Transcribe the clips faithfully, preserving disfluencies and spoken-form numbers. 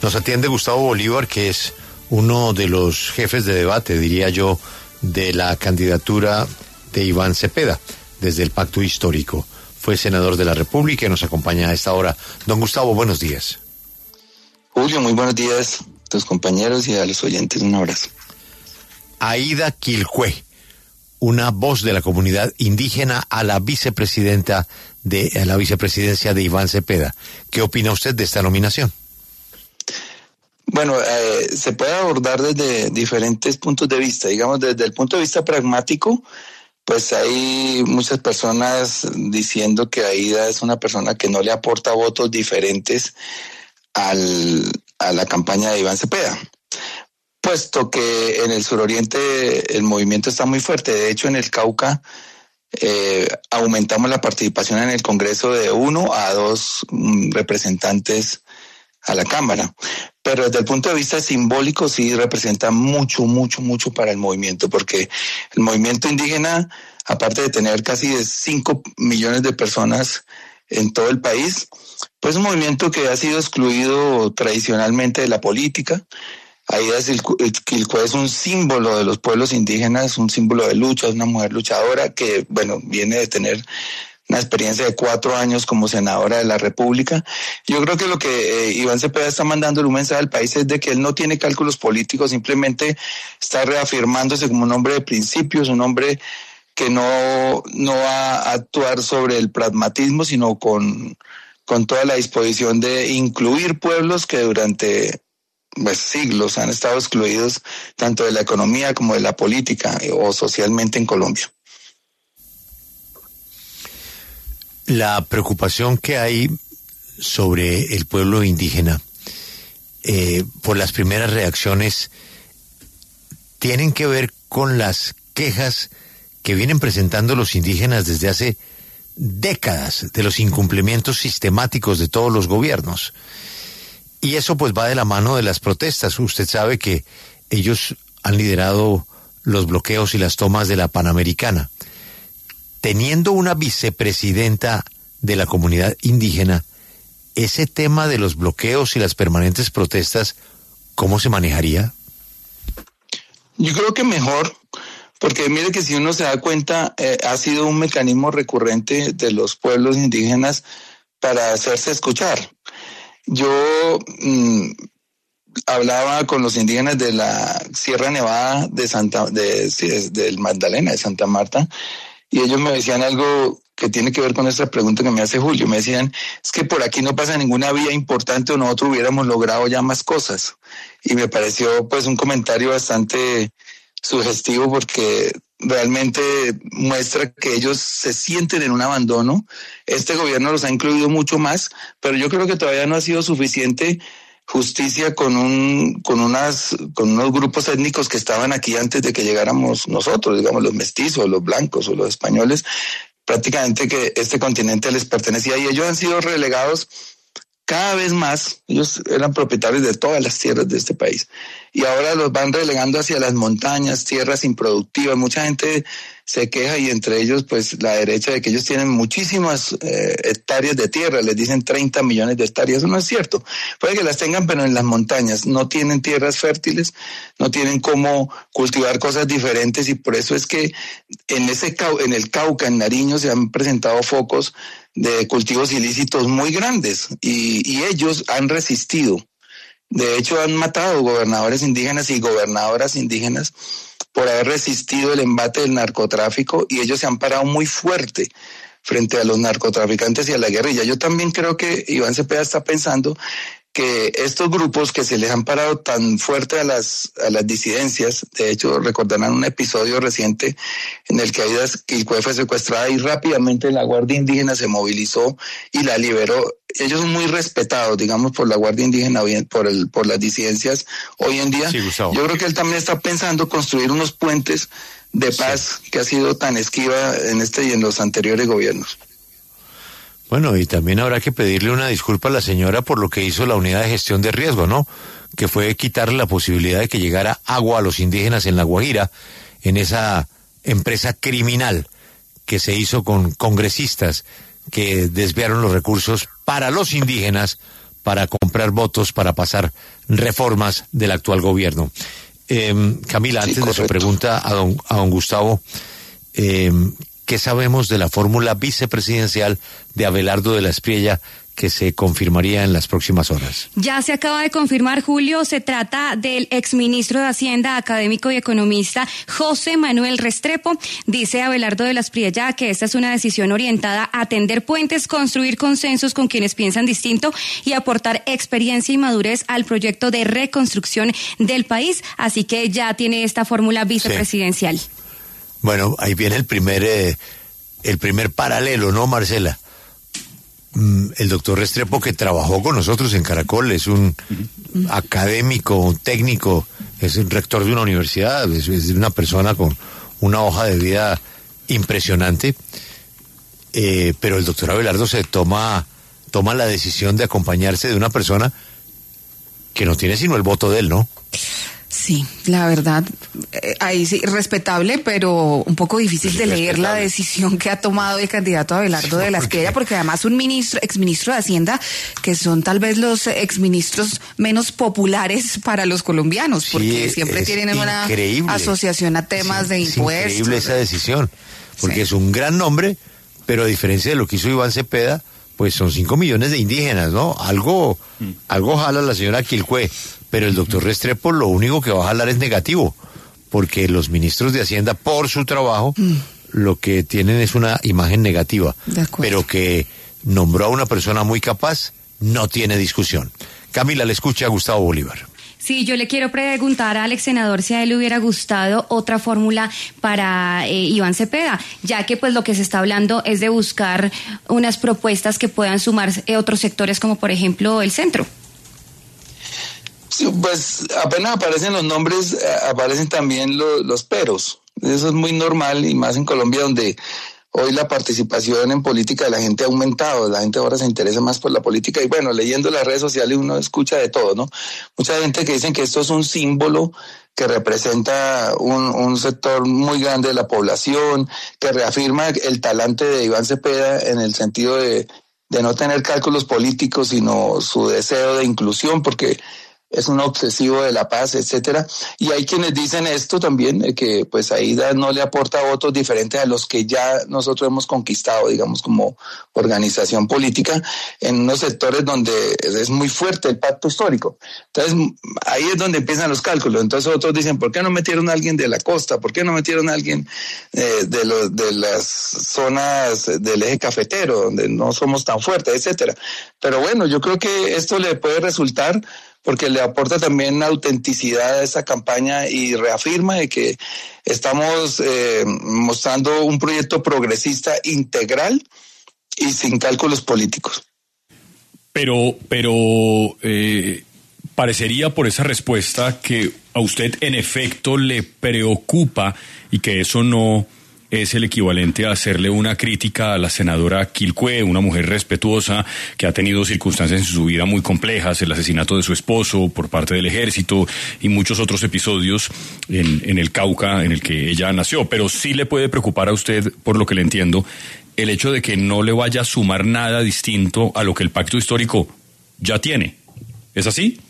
Nos atiende Gustavo Bolívar, que es uno de los jefes de debate, diría yo, de la candidatura de Iván Cepeda, desde el Pacto Histórico. Fue senador de la República y nos acompaña a esta hora. Don Gustavo, buenos días. Julio, muy buenos días a tus compañeros y a los oyentes. Un abrazo. Aída Quilcue, una voz de la comunidad indígena a la vicepresidenta de a la vicepresidencia de Iván Cepeda. ¿Qué opina usted de esta nominación? Bueno, eh, se puede abordar desde diferentes puntos de vista. Digamos, desde el punto de vista pragmático, pues hay muchas personas diciendo que Aída es una persona que no le aporta votos diferentes al, a la campaña de Iván Cepeda, puesto que en el suroriente el movimiento está muy fuerte. De hecho, en el Cauca eh, aumentamos la participación en el Congreso de uno a dos um, representantes a la Cámara. Pero desde el punto de vista simbólico sí representa mucho, mucho, mucho para el movimiento, porque el movimiento indígena, aparte de tener casi cinco millones de personas en todo el país, pues es un movimiento que ha sido excluido tradicionalmente de la política. Aída Quilcue es un símbolo de los pueblos indígenas, un símbolo de lucha, es una mujer luchadora que, bueno, viene de tener una experiencia de cuatro años como senadora de la República. Yo creo que lo que eh, Iván Cepeda está mandando un mensaje al país es de que él no tiene cálculos políticos, simplemente está reafirmándose como un hombre de principios, un hombre que no, no va a actuar sobre el pragmatismo, sino con, con toda la disposición de incluir pueblos que durante pues, siglos han estado excluidos tanto de la economía como de la política o socialmente en Colombia. La preocupación que hay sobre el pueblo indígena eh, por las primeras reacciones tienen que ver con las quejas que vienen presentando los indígenas desde hace décadas de los incumplimientos sistemáticos de todos los gobiernos. Y eso pues va de la mano de las protestas. Usted sabe que ellos han liderado los bloqueos y las tomas de la Panamericana. Teniendo una vicepresidenta de la comunidad indígena, ese tema de los bloqueos y las permanentes protestas, ¿cómo se manejaría? Yo creo que mejor, porque mire que si uno se da cuenta, eh, ha sido un mecanismo recurrente de los pueblos indígenas para hacerse escuchar. Yo mmm, hablaba con los indígenas de la Sierra Nevada de Santa, de, de, del Magdalena, de Santa Marta, y ellos me decían algo que tiene que ver con esta pregunta que me hace Julio. Me decían, es que por aquí no pasa ninguna vía importante o nosotros hubiéramos logrado ya más cosas. Y me pareció pues un comentario bastante sugestivo porque realmente muestra que ellos se sienten en un abandono. Este gobierno los ha incluido mucho más, pero yo creo que todavía no ha sido suficiente justicia con un con unas con unos grupos étnicos que estaban aquí antes de que llegáramos nosotros, digamos los mestizos, los blancos o los españoles, prácticamente que este continente les pertenecía y ellos han sido relegados cada vez más. Ellos eran propietarios de todas las tierras de este país y ahora los van relegando hacia las montañas, tierras improductivas. Mucha gente se queja y entre ellos pues la derecha de que ellos tienen muchísimas eh, hectáreas de tierra, les dicen treinta millones de hectáreas. Eso no es cierto, puede que las tengan pero en las montañas no tienen tierras fértiles, no tienen cómo cultivar cosas diferentes y por eso es que en ese en el Cauca, en Nariño se han presentado focos de cultivos ilícitos muy grandes y, y ellos han resistido. De hecho han matado gobernadores indígenas y gobernadoras indígenas por haber resistido el embate del narcotráfico y ellos se han parado muy fuerte frente a los narcotraficantes y a la guerrilla. Yo también creo que Iván Cepeda está pensando que estos grupos que se les han parado tan fuerte a las a las disidencias, de hecho recordarán un episodio reciente en el que Aída Quilcue fue secuestrada y rápidamente la Guardia Indígena se movilizó y la liberó. Ellos son muy respetados, digamos, por la Guardia Indígena, por el por las disidencias hoy en día. Sí, yo creo que él también está pensando construir unos puentes de paz sí. que ha sido tan esquiva en este y en los anteriores gobiernos. Bueno, y también habrá que pedirle una disculpa a la señora por lo que hizo la unidad de gestión de riesgo, ¿no? Que fue quitarle la posibilidad de que llegara agua a los indígenas en La Guajira, en esa empresa criminal que se hizo con congresistas que desviaron los recursos para los indígenas para comprar votos, para pasar reformas del actual gobierno. Eh, Camila, antes sí, de su pregunta a don, a don Gustavo, eh, ¿qué sabemos de la fórmula vicepresidencial de Abelardo de la Espriella que se confirmaría en las próximas horas? Ya se acaba de confirmar, Julio. Se trata del exministro de Hacienda, académico y economista José Manuel Restrepo. Dice Abelardo de la Espriella que esta es una decisión orientada a tender puentes, construir consensos con quienes piensan distinto y aportar experiencia y madurez al proyecto de reconstrucción del país. Así que ya tiene esta fórmula vicepresidencial. Sí. Bueno, ahí viene el primer, eh, el primer paralelo, ¿no, Marcela? El doctor Restrepo, que trabajó con nosotros en Caracol, es un uh-huh. académico, un técnico, es un rector de una universidad, es, es una persona con una hoja de vida impresionante, eh, pero el doctor Abelardo se toma, toma la decisión de acompañarse de una persona que no tiene sino el voto de él, ¿no? Sí, la verdad, eh, ahí sí, respetable, pero un poco difícil de leer la decisión que ha tomado el candidato Abelardo sí, de la Espriella, porque además un ministro, exministro de Hacienda, que son tal vez los exministros menos populares para los colombianos, porque sí, siempre tienen increíble. Una asociación a temas sí, de impuestos. Es increíble esa decisión, porque sí. es un gran nombre, pero a diferencia de lo que hizo Iván Cepeda, pues son cinco millones de indígenas, ¿no? Algo, mm. algo jala la señora Quilcué. Pero el doctor Restrepo lo único que va a jalar es negativo, porque los ministros de Hacienda, por su trabajo, mm. lo que tienen es una imagen negativa, pero que nombró a una persona muy capaz, no tiene discusión. Camila, le escucha a Gustavo Bolívar. Sí, yo le quiero preguntar al ex senador si a él le hubiera gustado otra fórmula para eh, Iván Cepeda, ya que pues lo que se está hablando es de buscar unas propuestas que puedan sumar eh, otros sectores, como por ejemplo el centro. Sí, pues apenas aparecen los nombres, aparecen también los, los peros. Eso es muy normal, y más en Colombia, donde hoy la participación en política de la gente ha aumentado. La gente ahora se interesa más por la política, y bueno, leyendo las redes sociales uno escucha de todo, ¿no? Mucha gente que dicen que esto es un símbolo que representa un, un sector muy grande de la población, que reafirma el talante de Iván Cepeda en el sentido de, de no tener cálculos políticos, sino su deseo de inclusión, porque es un obsesivo de la paz, etcétera. Y hay quienes dicen esto también, eh, que pues Aida no le aporta votos diferentes a los que ya nosotros hemos conquistado, digamos, como organización política, en unos sectores donde es muy fuerte el pacto histórico. Entonces, ahí es donde empiezan los cálculos. Entonces otros dicen, ¿por qué no metieron a alguien de la costa? ¿Por qué no metieron a alguien eh, de, los, de las zonas del eje cafetero, donde no somos tan fuertes, etcétera? Pero bueno, yo creo que esto le puede resultar, porque le aporta también autenticidad a esta campaña y reafirma de que estamos eh, mostrando un proyecto progresista integral y sin cálculos políticos. Pero, pero eh, parecería por esa respuesta que a usted en efecto le preocupa, y que eso no es el equivalente a hacerle una crítica a la senadora Quilcué, una mujer respetuosa que ha tenido circunstancias en su vida muy complejas, el asesinato de su esposo por parte del ejército y muchos otros episodios en, en el Cauca en el que ella nació. Pero sí le puede preocupar a usted, por lo que le entiendo, el hecho de que no le vaya a sumar nada distinto a lo que el pacto histórico ya tiene. ¿Es así?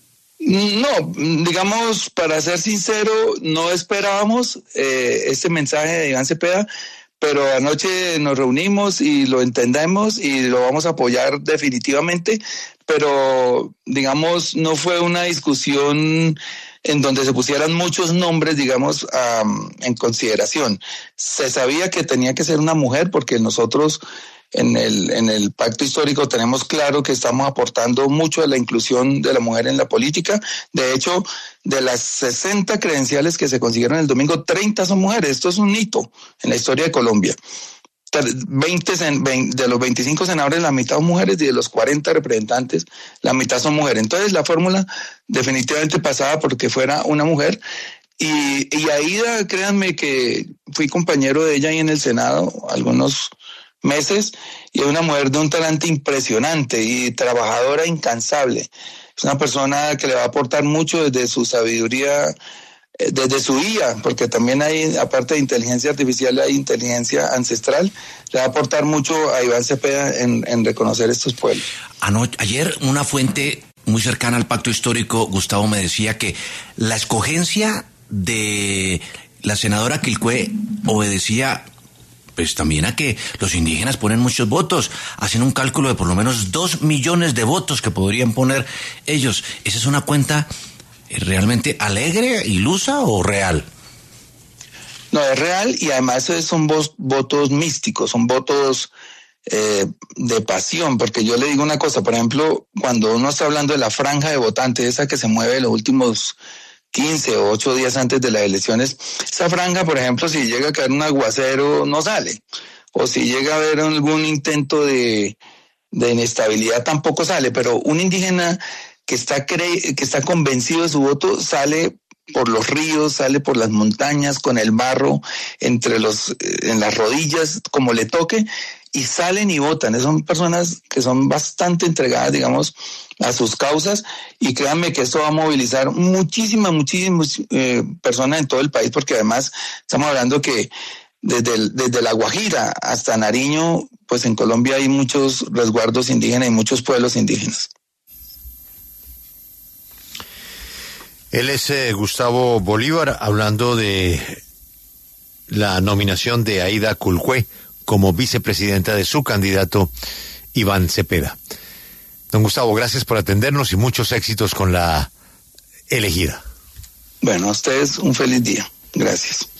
No, digamos, para ser sincero, no esperábamos eh, este mensaje de Iván Cepeda, pero anoche nos reunimos y lo entendemos y lo vamos a apoyar definitivamente, pero digamos, no fue una discusión en donde se pusieran muchos nombres, digamos, um, en consideración. Se sabía que tenía que ser una mujer, porque nosotros En el, en el pacto histórico tenemos claro que estamos aportando mucho a la inclusión de la mujer en la política. De hecho, de las sesenta credenciales que se consiguieron el domingo, treinta son mujeres. Esto es un hito en la historia de Colombia. veinte, de los veinticinco senadores, la mitad son mujeres, y de los cuarenta representantes, la mitad son mujeres. Entonces, la fórmula definitivamente pasaba porque fuera una mujer. Y, y Aida, créanme que fui compañero de ella ahí en el Senado algunos meses, y es una mujer de un talante impresionante y trabajadora incansable. Es una persona que le va a aportar mucho desde su sabiduría desde su I A, porque también hay, aparte de inteligencia artificial, hay inteligencia ancestral, le va a aportar mucho a Iván Cepeda en, en reconocer estos pueblos. Ano- ayer una fuente muy cercana al pacto histórico, Gustavo, me decía que la escogencia de la senadora Quilcué obedecía pues también a que los indígenas ponen muchos votos, hacen un cálculo de por lo menos dos millones de votos que podrían poner ellos. ¿Esa es una cuenta realmente alegre, ilusa o real? No, es real, y además son votos místicos, son votos eh, de pasión, porque yo le digo una cosa, por ejemplo, cuando uno está hablando de la franja de votantes, esa que se mueve los últimos quince o ocho días antes de las elecciones, esa franja, por ejemplo, si llega a caer un aguacero, no sale, o si llega a haber algún intento de, de inestabilidad, tampoco sale, pero un indígena que está cre- que está convencido de su voto sale por los ríos, sale por las montañas, con el barro entre los en las rodillas, como le toque, y salen y votan. Son personas que son bastante entregadas, digamos, a sus causas, y créanme que esto va a movilizar muchísimas, muchísimas eh, personas en todo el país, porque además estamos hablando que desde, el, desde La Guajira hasta Nariño, pues en Colombia hay muchos resguardos indígenas y muchos pueblos indígenas. Él es eh, Gustavo Bolívar, hablando de la nominación de Aida Quilcué como vicepresidenta de su candidato Iván Cepeda. Don Gustavo, gracias por atendernos y muchos éxitos con la elegida. Bueno, a ustedes un feliz día. Gracias.